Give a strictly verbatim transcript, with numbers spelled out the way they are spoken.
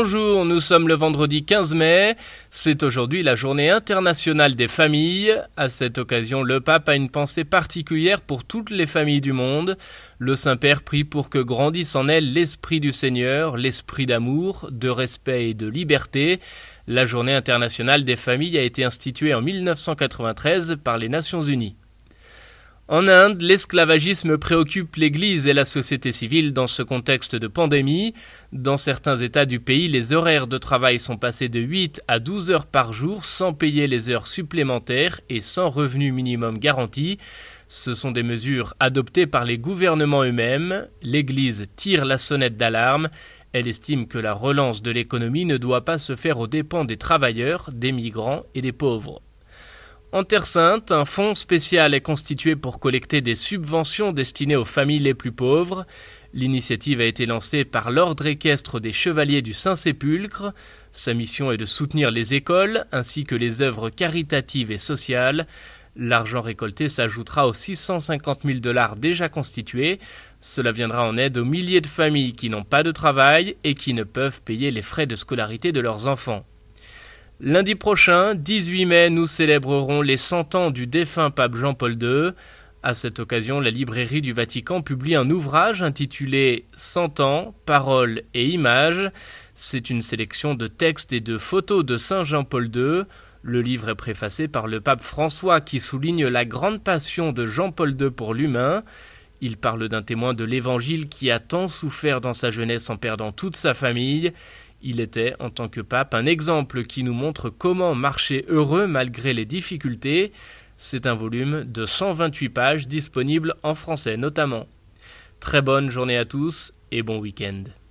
Bonjour, nous sommes le vendredi quinze mai, c'est aujourd'hui la journée internationale des familles. À cette occasion, le pape a une pensée particulière pour toutes les familles du monde. Le Saint-Père prie pour que grandisse en elles l'esprit du Seigneur, l'esprit d'amour, de respect et de liberté. La journée internationale des familles a été instituée en mille neuf cent quatre-vingt-treize par les Nations Unies. En Inde, l'esclavagisme préoccupe l'Église et la société civile dans ce contexte de pandémie. Dans certains États du pays, les horaires de travail sont passés de huit à douze heures par jour sans payer les heures supplémentaires et sans revenu minimum garanti. Ce sont des mesures adoptées par les gouvernements eux-mêmes. L'Église tire la sonnette d'alarme. Elle estime que la relance de l'économie ne doit pas se faire aux dépens des travailleurs, des migrants et des pauvres. En Terre Sainte, un fonds spécial est constitué pour collecter des subventions destinées aux familles les plus pauvres. L'initiative a été lancée par l'Ordre équestre des Chevaliers du Saint-Sépulcre. Sa mission est de soutenir les écoles ainsi que les œuvres caritatives et sociales. L'argent récolté s'ajoutera aux six cent cinquante mille dollars déjà constitués. Cela viendra en aide aux milliers de familles qui n'ont pas de travail et qui ne peuvent payer les frais de scolarité de leurs enfants. Lundi prochain, dix-huit mai, nous célébrerons les cent ans du défunt pape Jean-Paul deux. À cette occasion, la librairie du Vatican publie un ouvrage intitulé « cent ans, paroles et images ». C'est une sélection de textes et de photos de Saint Jean-Paul deux. Le livre est préfacé par le pape François qui souligne la grande passion de Jean-Paul deux pour l'humain. Il parle d'un témoin de l'Évangile qui a tant souffert dans sa jeunesse en perdant toute sa famille. Il était, en tant que pape, un exemple qui nous montre comment marcher heureux malgré les difficultés. C'est un volume de cent vingt-huit pages disponible en français notamment. Très bonne journée à tous et bon week-end.